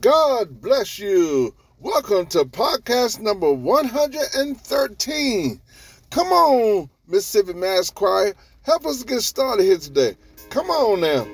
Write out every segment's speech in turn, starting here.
God bless you. Welcome to podcast number 113. Come on, Mississippi Mass Choir. Help us get started here today. Come on now.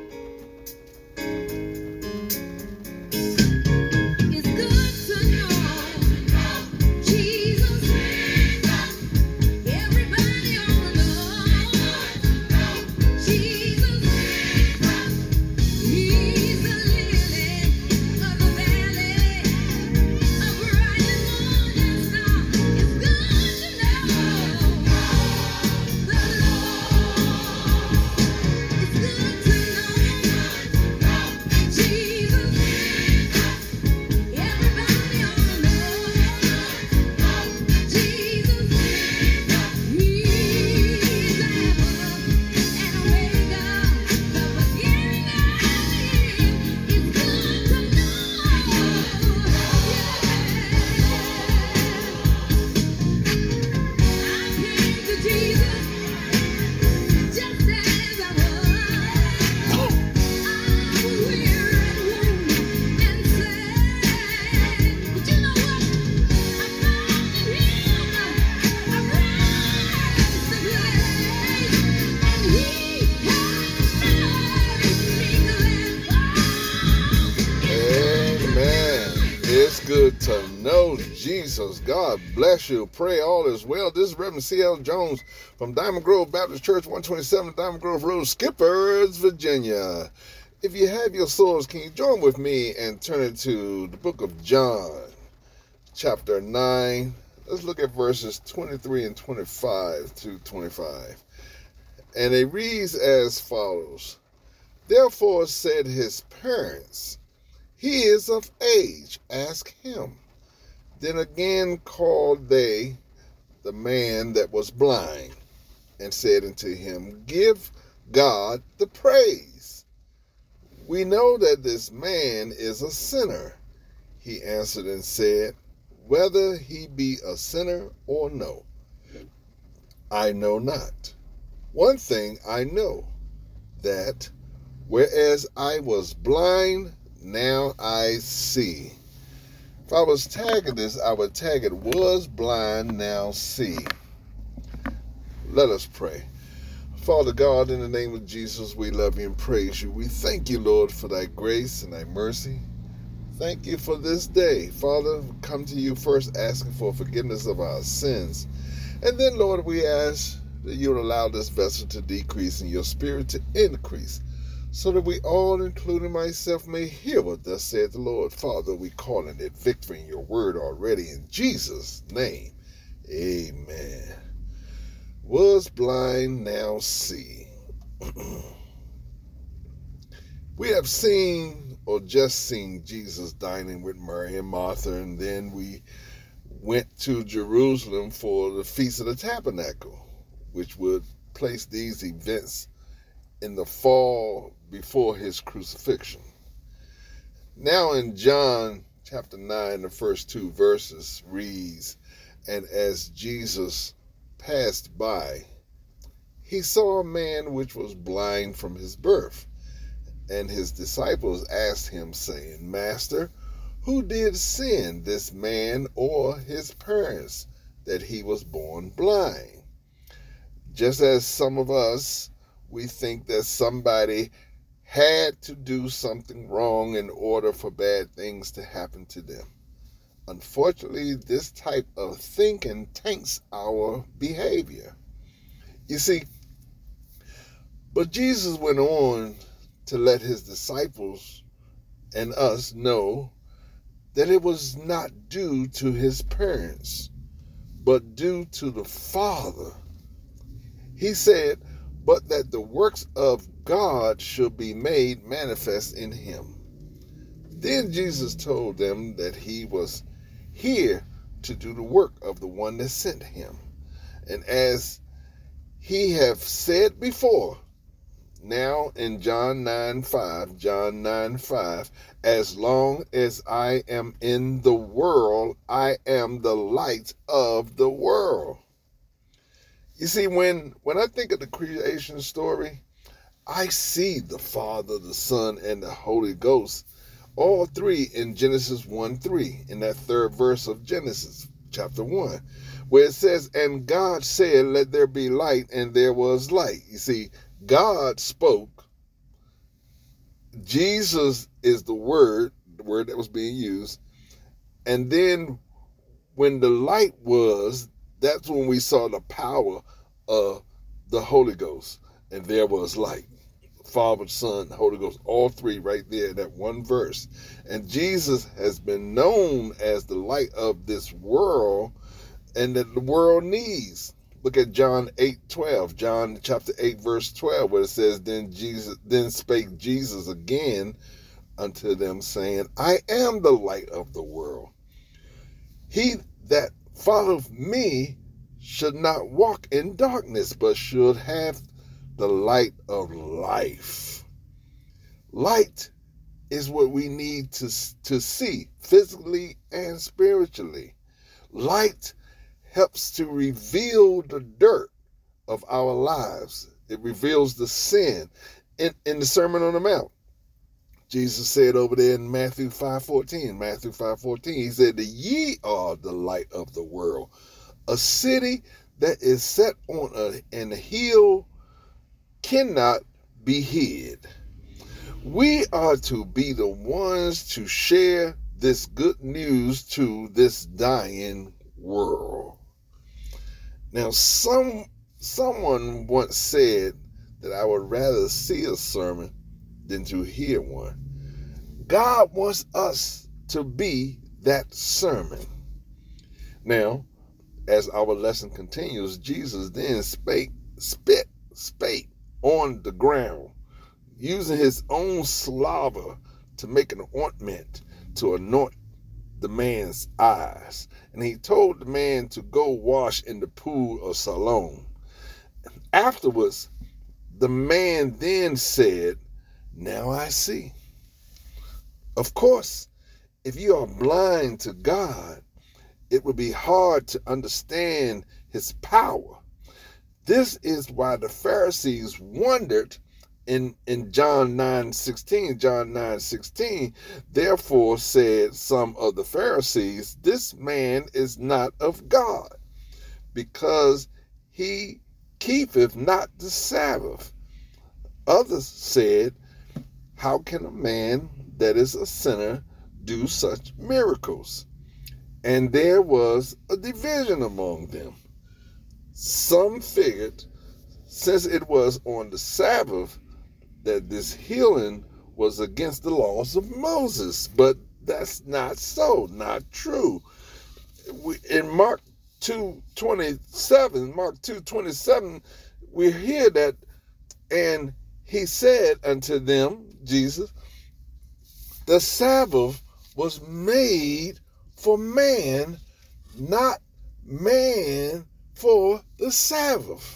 Good to know Jesus. God bless you. Pray all is well. This is Reverend C.L. Jones from Diamond Grove Baptist Church, 127 Diamond Grove Road, Skippers, Virginia. If you have your swords, can you join with me and turn it to the book of John, chapter 9. Let's look at verses 23 and 25 to 25. And it reads as follows. Therefore said his parents, He is of age, ask him. Then again called they the man that was blind, and said unto him, Give God the praise. We know that this man is a sinner. He answered and said, Whether he be a sinner or no, I know not. One thing I know, that whereas I was blind, now I see. If I was tagging this, I would tag it, was blind, now see. Let us pray. Father God, in the name of Jesus, we love you and praise you. We thank you, Lord, for thy grace and thy mercy. Thank you for this day. Father, we come to you first asking for forgiveness of our sins. And then, Lord, we ask that you would allow this vessel to decrease and your spirit to increase, so that we all, including myself, may hear what thus saith the Lord. Father, we calling it victory in your word already. In Jesus' name, amen. Was blind, now see. We have seen, or just seen, Jesus dining with Mary and Martha, and then we went to Jerusalem for the Feast of the Tabernacle, which would place these events in the fall before his crucifixion. Now in John chapter 9, the first two verses reads, And as Jesus passed by, he saw a man which was blind from his birth. And his disciples asked him, saying, Master, who did sin, this man or his parents, that he was born blind? Just as some of us, we think that somebody had to do something wrong in order for bad things to happen to them. Unfortunately, this type of thinking taints our behavior. You see, but Jesus went on to let his disciples and us know that it was not due to his parents, but due to the Father. He said, but that the works of God should be made manifest in him. Then Jesus told them that he was here to do the work of the one that sent him. And as he have said before, now in John 9:5, as long as I am in the world, I am the light of the world. You see, when I think of the creation story, I see the Father, the Son, and the Holy Ghost All three in Genesis 1:3, in that third verse of Genesis chapter 1, where it says, and God said, let there be light, and there was light. You see, God spoke. Jesus is the word that was being used. And then when the light was, that's when we saw the power of the Holy Ghost. And there was light. Father, Son, Holy Ghost, all three right there in that one verse. And Jesus has been known as the light of this world, and that the world needs. Look at John 8:12, John chapter 8, verse 12, where it says, then spake Jesus again unto them, saying, I am the light of the world. He that followeth me should not walk in darkness, but should have the light of life. Light is what we need to see physically and spiritually. Light helps to reveal the dirt of our lives. It reveals the sin. In the Sermon on the Mount, Jesus said over there in Matthew 5:14, he said that ye are the light of the world. A city that is set on a hill cannot be hid. We are to be the ones to share this good news to this dying world. Now, someone once said that I would rather see a sermon than to hear one. God wants us to be that sermon. Now, as our lesson continues, Jesus then spake on the ground, using his own slaver to make an ointment to anoint the man's eyes. And he told the man to go wash in the pool of Siloam. Afterwards, the man then said, now I see. Of course, if you are blind to God, it would be hard to understand his power. This is why the Pharisees wondered in John 9:16, therefore said some of the Pharisees, this man is not of God, because he keepeth not the Sabbath. Others said, how can a man that is a sinner do such miracles? And there was a division among them. Some figured, since it was on the Sabbath, that this healing was against the laws of Moses. But that's not so, not true. In Mark 2:27, we hear that, and he said unto them, Jesus, the Sabbath was made for man, not man for the Sabbath.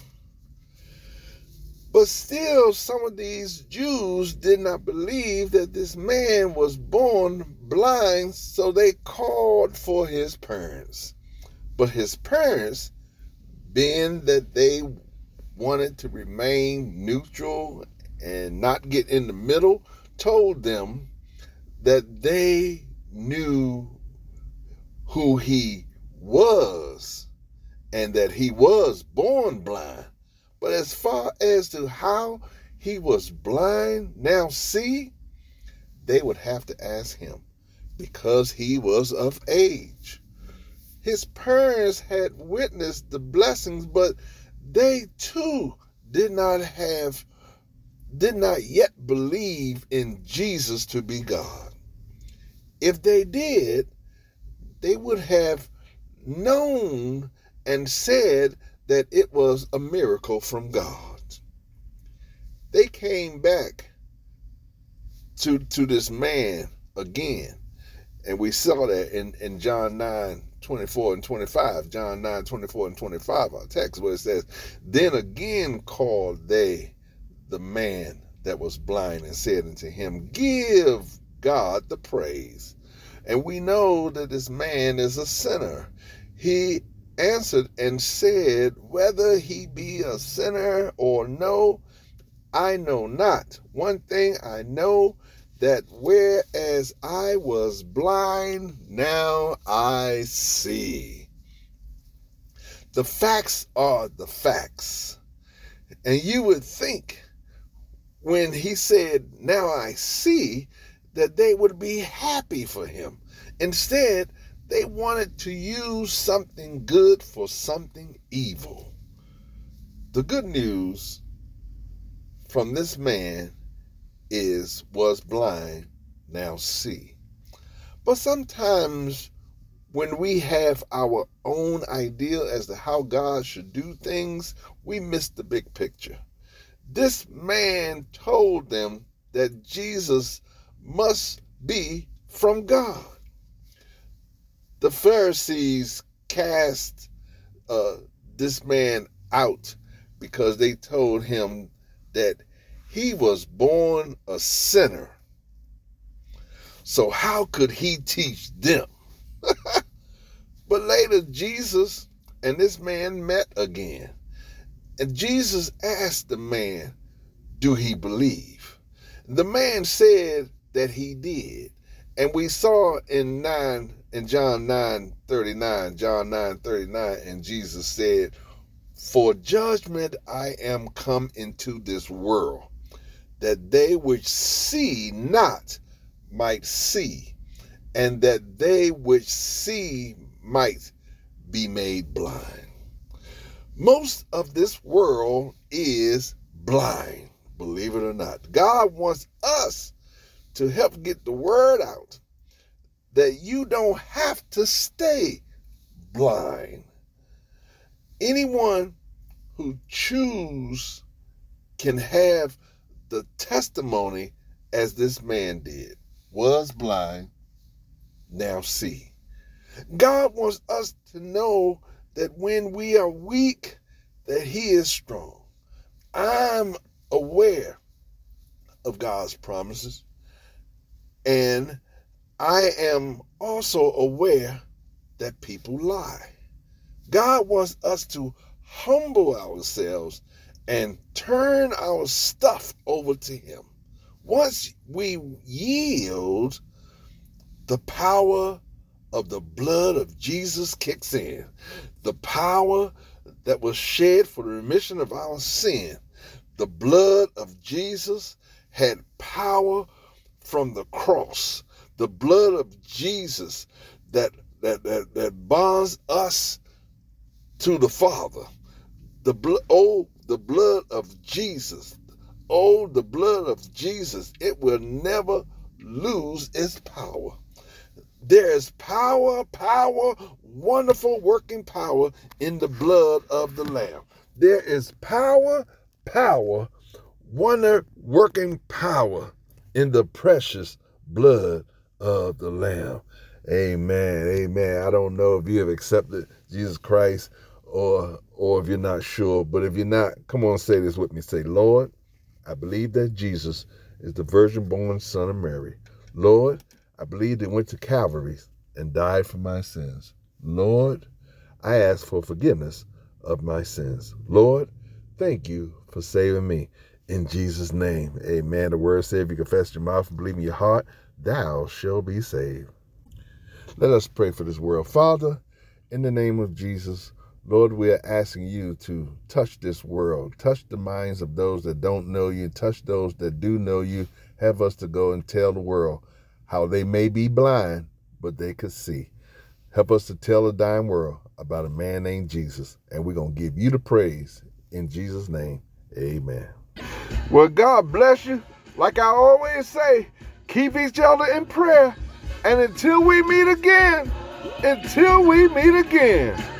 But still, some of these Jews did not believe that this man was born blind, so they called for his parents. But his parents, being that they wanted to remain neutral and not get in the middle, told them that they knew who he was and that he was born blind. But as far as to how he was blind, now see, they would have to ask him, because he was of age. His parents had witnessed the blessings, but they too did not yet believe in Jesus to be God. If they did, they would have known and said that it was a miracle from God. They came back to this man again. And we saw that in John 9:24 and 25. John 9:24 and 25, our text, where it says, then again called they the man that was blind and said unto him, give God the praise. And we know that this man is a sinner. He answered and said, whether he be a sinner or no, I know not. One thing I know, that whereas I was blind, now I see. The facts are the facts. And you would think when he said, now I see, that they would be happy for him. Instead, they wanted to use something good for something evil. The good news from this man was blind, now see. But sometimes when we have our own idea as to how God should do things, we miss the big picture. This man told them that Jesus must be from God. The Pharisees cast this man out because they told him that he was born a sinner. So how could he teach them? But later Jesus and this man met again. And Jesus asked the man, do he believe? The man said that he did. And we saw in John 9:39, and Jesus said, for judgment I am come into this world, that they which see not might see, and that they which see might be made blind. Most of this world is blind, believe it or not. God wants us to help get the word out that you don't have to stay blind. Anyone who chooses can have the testimony as this man did. Was blind, now see. God wants us to know that when we are weak, that he is strong. I'm aware of God's promises, and I am also aware that people lie. God wants us to humble ourselves and turn our stuff over to him. Once we yield, the power of the blood of Jesus kicks in. The power that was shed for the remission of our sin. The blood of Jesus had power from the cross. The blood of Jesus that bonds us to the Father. The blood of Jesus. Oh, the blood of Jesus. It will never lose its power. There is power, wonderful working power in the blood of the Lamb. There is power, wonder working power in the precious blood of the Lamb. Amen. Amen. I don't know if you have accepted Jesus Christ or if you're not sure, but if you're not, come on, say this with me. Say, Lord, I believe that Jesus is the virgin-born Son of Mary. Lord, I believe he went to Calvary and died for my sins. Lord, I ask for forgiveness of my sins. Lord, thank you for saving me. In Jesus' name, amen. The word says, if you confess your mouth and believe in your heart, thou shalt be saved. Let us pray for this world. Father, in the name of Jesus, Lord, we are asking you to touch this world, touch the minds of those that don't know you, touch those that do know you. Have us to go and tell the world how they may be blind, but they could see. Help us to tell the dying world about a man named Jesus, and we're going to give you the praise. In Jesus' name, amen. Well, God bless you. Like I always say, keep each other in prayer. And until we meet again,